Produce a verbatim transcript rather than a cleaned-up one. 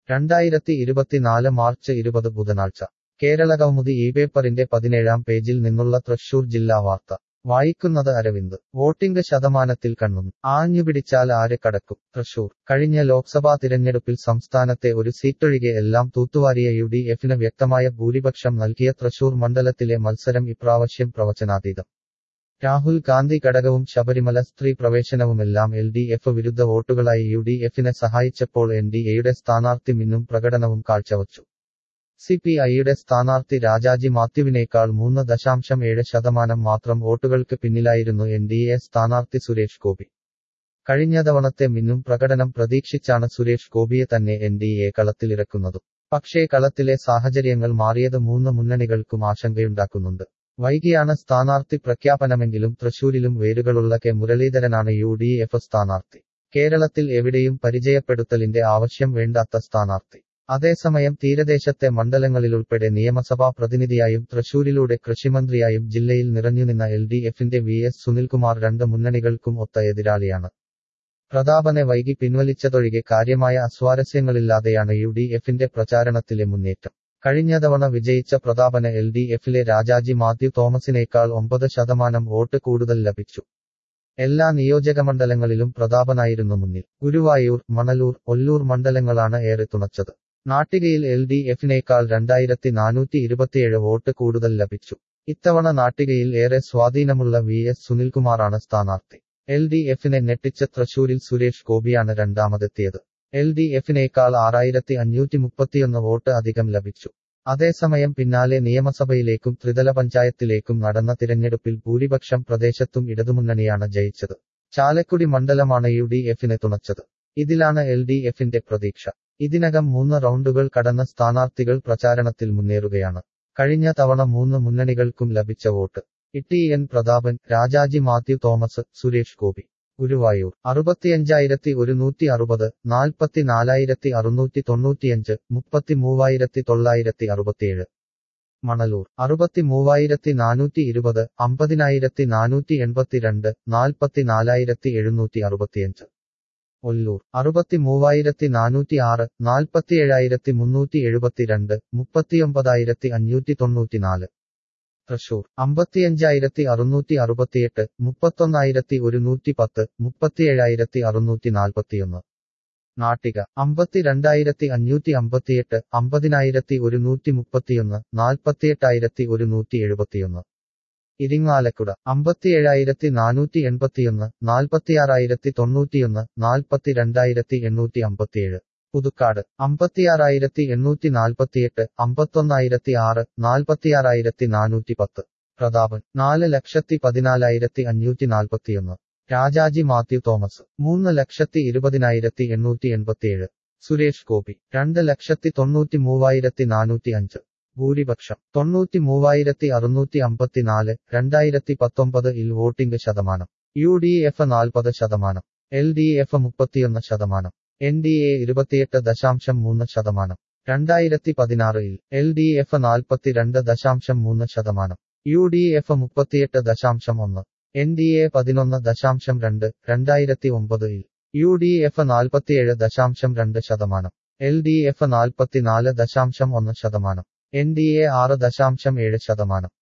രണ്ടായിരത്തി ഇരുപത്തിനാല് മാർച്ച് ഇരുപത് ബുധനാഴ്ച കേരളകൗമുദി ഈ പേപ്പറിന്റെ പതിനേഴാം പേജിൽ നിന്നുള്ള തൃശൂർ ജില്ലാ വാർത്ത വായിക്കുന്നത് അരവിന്ദ്. വോട്ടിംഗ് ശതമാനത്തിൽ കണ്ണും ആഞ്ഞുപിടിച്ചാൽ ആര് കടക്കും? തൃശൂർ. കഴിഞ്ഞ ലോക്സഭാ തിരഞ്ഞെടുപ്പിൽ സംസ്ഥാനത്തെ ഒരു സീറ്റൊഴികെ എല്ലാം തൂത്തുവാരിയ യു ഡി എഫിന് വ്യക്തമായ ഭൂരിപക്ഷം നൽകിയ തൃശൂർ മണ്ഡലത്തിലെ മത്സരം ഇപ്രാവശ്യം പ്രവചനാതീതം. രാഹുൽ ഗാന്ധി ഘടകവും ശബരിമല സ്ത്രീ പ്രവേശനവുമെല്ലാം എൽ ഡി എഫ് വിരുദ്ധ വോട്ടുകളായി യു ഡി എഫിനെ സഹായിച്ചപ്പോൾ എൻ ഡി എയുടെ സ്ഥാനാർത്ഥി മിന്നും പ്രകടനവും കാഴ്ചവച്ചു. സി പി ഐയുടെ സ്ഥാനാർത്ഥി രാജാജി മാത്യുവിനേക്കാൾ മൂന്ന് ദശാംശം ഏഴ് ശതമാനം മാത്രം വോട്ടുകൾക്ക് പിന്നിലായിരുന്നു എൻ ഡി എ സ്ഥാനാർത്ഥി സുരേഷ് ഗോപി. കഴിഞ്ഞ തവണത്തെ മിന്നും പ്രകടനം പ്രതീക്ഷിച്ചാണ് സുരേഷ് ഗോപിയെ തന്നെ എൻ ഡി എ കളത്തിലിറക്കുന്നതും. പക്ഷേ കളത്തിലെ സാഹചര്യങ്ങൾ മാറിയത് മൂന്ന് മുന്നണികൾക്കും ആശങ്കയുണ്ടാക്കുന്നുണ്ട്. വൈകിയാണ് സ്ഥാനാർത്ഥി പ്രഖ്യാപനമെങ്കിലും തൃശൂരിലും വേരുകളുള്ള കെ മുരളീധരനാണ് യു ഡി എഫ് സ്ഥാനാർത്ഥി. കേരളത്തിൽ എവിടെയും പരിചയപ്പെടുത്തലിന്റെ ആവശ്യം വേണ്ടാത്ത സ്ഥാനാർത്ഥി. അതേസമയം തീരദേശത്തെ മണ്ഡലങ്ങളിലുൾപ്പെടെ നിയമസഭാ പ്രതിനിധിയായും തൃശൂരിലൂടെ കൃഷിമന്ത്രിയായും ജില്ലയിൽ നിറഞ്ഞുനിന്ന എൽ ഡി എഫിന്റെ വി എസ് സുനിൽകുമാർ രണ്ട് മുന്നണികൾക്കും ഒത്ത എതിരാളിയാണ്. പ്രതാപനെ വൈകി പിൻവലിച്ചതൊഴികെ കാര്യമായ അസ്വാരസ്യങ്ങളില്ലാതെയാണ് യു ഡി എഫിന്റെ പ്രചാരണത്തിലെ മുന്നേറ്റം. കഴിഞ്ഞ തവണ വിജയിച്ച പ്രതാപന് എൽ ഡി എഫിലെ രാജാജി മാത്യു തോമസിനേക്കാൾ ഒമ്പത് ശതമാനം വോട്ട് കൂടുതൽ ലഭിച്ചു. എല്ലാ നിയോജകമണ്ഡലങ്ങളിലും പ്രതാപനായിരുന്നു മുന്നിൽ. ഗുരുവായൂർ, മണലൂർ, ഒല്ലൂർ മണ്ഡലങ്ങളാണ് ഏറെ തുണച്ചത്. നാട്ടികയിൽ എൽ ഡി എഫിനേക്കാൾ രണ്ടായിരത്തി നാനൂറ്റി ഇരുപത്തിയേഴ് വോട്ട് കൂടുതൽ ലഭിച്ചു. ഇത്തവണ നാട്ടികയിൽ ഏറെ സ്വാധീനമുള്ള വി എസ് സുനിൽകുമാറാണ് സ്ഥാനാർത്ഥി. എൽ ഡി എഫിനെ ഞെട്ടിച്ച തൃശൂരിൽ സുരേഷ് ഗോപിയാണ് രണ്ടാമതെത്തിയത്. എൽ ഡി എഫിനേക്കാൾ ആറായിരത്തി അഞ്ഞൂറ്റി മുപ്പത്തിയൊന്ന് വോട്ട് അധികം ലഭിച്ചു. അതേസമയം പിന്നാലെ നിയമസഭയിലേക്കും ത്രിതല പഞ്ചായത്തിലേക്കും നടന്ന തിരഞ്ഞെടുപ്പിൽ ഭൂരിപക്ഷം പ്രദേശത്തും ഇടതുമുന്നണിയാണ് ജയിച്ചത്. ചാലക്കുടി മണ്ഡലമാണ് യു ഡി എഫിനെ തുണച്ചത്. ഇതിലാണ് എൽ ഡി എഫിന്റെ പ്രതീക്ഷ. ഇതിനകം മൂന്ന് റൗണ്ടുകൾ കടന്ന സ്ഥാനാർത്ഥികൾ പ്രചാരണത്തിൽ മുന്നേറുകയാണ്. കഴിഞ്ഞ തവണ മൂന്ന് മുന്നണികൾക്കും ലഭിച്ച വോട്ട്. T N Prathapan, Rajaji Mathew Thomas, Suresh Gopi. ഗുരുവായൂർ അറുപത്തിയഞ്ചായിരത്തി ഒരുന്നൂറ്റി അറുപത്, നാൽപ്പത്തിനാലായിരത്തി അറുന്നൂറ്റി തൊണ്ണൂറ്റിയഞ്ച്, മുപ്പത്തി മൂവായിരത്തി തൊള്ളായിരത്തി അറുപത്തിയേഴ്. മണലൂർ അറുപത്തി മൂവായിരത്തി നാനൂറ്റി ഇരുപത്, അമ്പതിനായിരത്തി നാനൂറ്റി എൺപത്തിരണ്ട്, നാൽപ്പത്തിനാലായിരത്തി എഴുന്നൂറ്റി അറുപത്തിയഞ്ച്. ഒല്ലൂർ അറുപത്തി മൂവായിരത്തി നാനൂറ്റി ആറ്, നാൽപ്പത്തിയേഴായിരത്തി മുന്നൂറ്റി എഴുപത്തിരണ്ട്, മുപ്പത്തിയൊമ്പതായിരത്തി അഞ്ഞൂറ്റി തൊണ്ണൂറ്റിനാല്. തൃശൂർ അമ്പത്തിയഞ്ചായിരത്തി അറുന്നൂറ്റി അറുപത്തിയെട്ട്, മുപ്പത്തൊന്നായിരത്തി ഒരുന്നൂറ്റി പത്ത്, മുപ്പത്തിയേഴായിരത്തി അറുന്നൂറ്റി നാൽപ്പത്തിയൊന്ന്. നാട്ടിക അമ്പത്തിരണ്ടായിരത്തി അഞ്ഞൂറ്റി അമ്പത്തിയെട്ട്, അമ്പതിനായിരത്തി ഒരുന്നൂറ്റി മുപ്പത്തിയൊന്ന്, നാൽപ്പത്തിയെട്ടായിരത്തി ഒരുന്നൂറ്റി എഴുപത്തിയൊന്ന്. ഇരിങ്ങാലക്കുട അമ്പത്തിയേഴായിരത്തി നാനൂറ്റി എൺപത്തിയൊന്ന്, നാൽപ്പത്തിയാറായിരത്തി തൊണ്ണൂറ്റിയൊന്ന്, നാൽപ്പത്തിരണ്ടായിരത്തി എണ്ണൂറ്റി അമ്പത്തിയേഴ്. പുതുക്കാട് അമ്പത്തിയാറായിരത്തി എണ്ണൂറ്റി നാൽപ്പത്തിയെട്ട്, അമ്പത്തൊന്നായിരത്തി ആറ്, നാൽപ്പത്തിയാറായിരത്തി നാനൂറ്റി പത്ത്. പ്രതാപൻ നാല് ലക്ഷത്തി പതിനാലായിരത്തി അഞ്ഞൂറ്റി നാൽപ്പത്തിയൊന്ന്. രാജാജി മാത്യു തോമസ് മൂന്ന് ലക്ഷത്തി ഇരുപതിനായിരത്തി എണ്ണൂറ്റി എൺപത്തിയേഴ്. സുരേഷ് ഗോപി രണ്ട് ലക്ഷത്തി തൊണ്ണൂറ്റി മൂവായിരത്തി നാനൂറ്റി അഞ്ച്. ഭൂരിപക്ഷം തൊണ്ണൂറ്റി മൂവായിരത്തി അറുന്നൂറ്റി അമ്പത്തിനാല്. രണ്ടായിരത്തി പത്തൊമ്പത് ഇൽ വോട്ടിംഗ് ശതമാനം യു ഡി എഫ് നാൽപ്പത് ശതമാനം, എൽ ഡി എഫ് മുപ്പത്തിയൊന്ന് ശതമാനം, എൻ ഡി എ ഇരുപത്തിയെട്ട് ദശാംശം മൂന്ന് ശതമാനം. രണ്ടായിരത്തി പതിനാറ് ഇൽ എൽ ഡി എഫ് നാൽപ്പത്തിരണ്ട് ദശാംശം മൂന്ന് ശതമാനം, യു ഡി എഫ് മുപ്പത്തിയെട്ട് ദശാംശം ഒന്ന്, എൻ ഡി എ പതിനൊന്ന് ദശാംശം രണ്ട്. രണ്ടായിരത്തി ഒമ്പത് ഇൽ യു ഡി എഫ് നാൽപ്പത്തിയേഴ് ദശാംശം രണ്ട് ശതമാനം, എൽ ഡി എഫ് നാൽപ്പത്തിനാല് ദശാംശം ഒന്ന് ശതമാനം, എൻ ഡി എ ആറ് ദശാംശം ഏഴ് ശതമാനം.